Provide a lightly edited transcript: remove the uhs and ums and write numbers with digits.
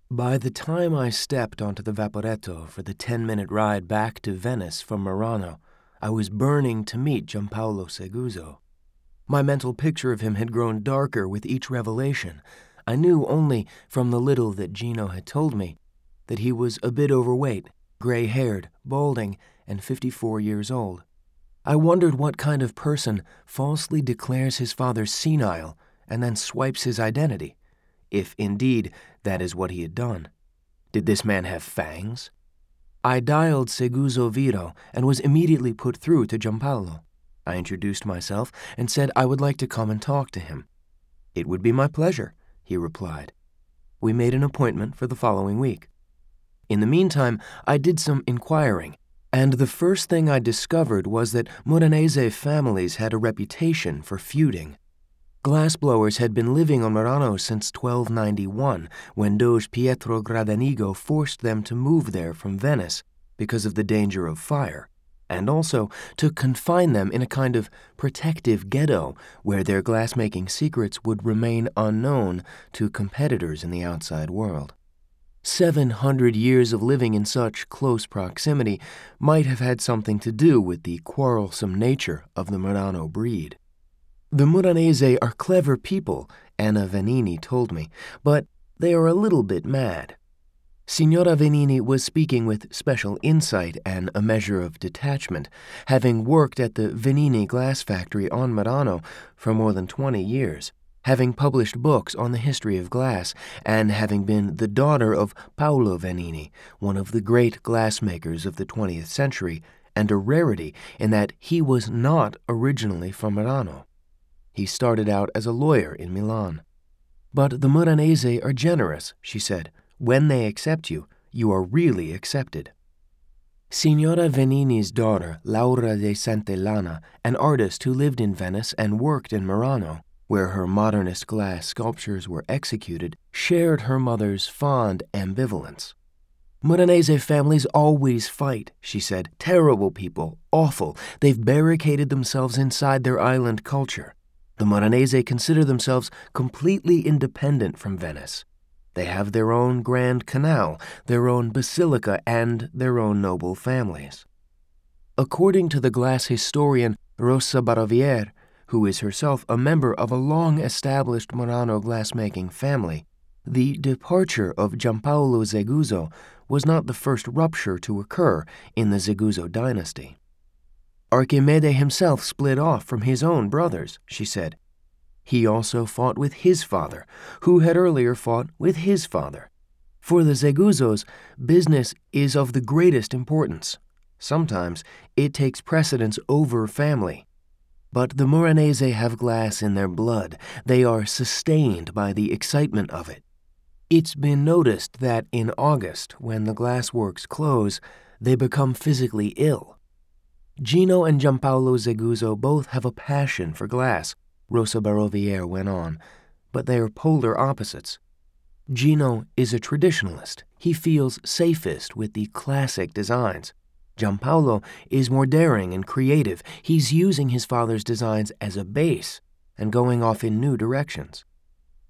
By the time I stepped onto the Vaporetto for the 10-minute ride back to Venice from Murano, I was burning to meet Giampaolo Seguzzo. My mental picture of him had grown darker with each revelation. I knew only from the little that Gino had told me that he was a bit overweight, gray-haired, balding, and 54 years old. I wondered what kind of person falsely declares his father senile and then swipes his identity, if indeed that is what he had done. Did this man have fangs? I dialed Seguzzo Viro and was immediately put through to Giampaolo. I introduced myself and said I would like to come and talk to him. "It would be my pleasure," he replied. We made an appointment for the following week. In the meantime, I did some inquiring, and the first thing I discovered was that Muranese families had a reputation for feuding. Glassblowers had been living on Murano since 1291, when Doge Pietro Gradenigo forced them to move there from Venice because of the danger of fire, and also to confine them in a kind of protective ghetto where their glassmaking secrets would remain unknown to competitors in the outside world. 700 years of living in such close proximity might have had something to do with the quarrelsome nature of the Murano breed. The Muranese are clever people, Anna Venini told me, but they are a little bit mad. Signora Venini was speaking with special insight and a measure of detachment, having worked at the Venini glass factory on Murano for more than 20 years, having published books on the history of glass, and having been the daughter of Paolo Venini, one of the great glassmakers of the 20th century, and a rarity in that he was not originally from Murano. He started out as a lawyer in Milan. "But the Muranese are generous," she said. "When they accept you, you are really accepted." Signora Venini's daughter, Laura de Santillana, an artist who lived in Venice and worked in Murano, where her modernist glass sculptures were executed, shared her mother's fond ambivalence. "Muranese families always fight," she said. "Terrible people, awful. They've barricaded themselves inside their island culture. The Muranese consider themselves completely independent from Venice. They have their own Grand Canal, their own basilica, and their own noble families." According to the glass historian Rosa Barovier, who is herself a member of a long-established Murano glassmaking family, the departure of Giampaolo Seguzzo was not the first rupture to occur in the Seguzzo dynasty. "Archimede himself split off from his own brothers," she said. "He also fought with his father, who had earlier fought with his father. For the Seguzzos, business is of the greatest importance. Sometimes it takes precedence over family. But the Muranese have glass in their blood. They are sustained by the excitement of it. It's been noticed that in August, when the glassworks close, they become physically ill. Gino and Giampaolo Seguzzo both have a passion for glass," Rosa Barovier went on, "but they are polar opposites. Gino is a traditionalist. He feels safest with the classic designs. Giampaolo is more daring and creative. He's using his father's designs as a base and going off in new directions.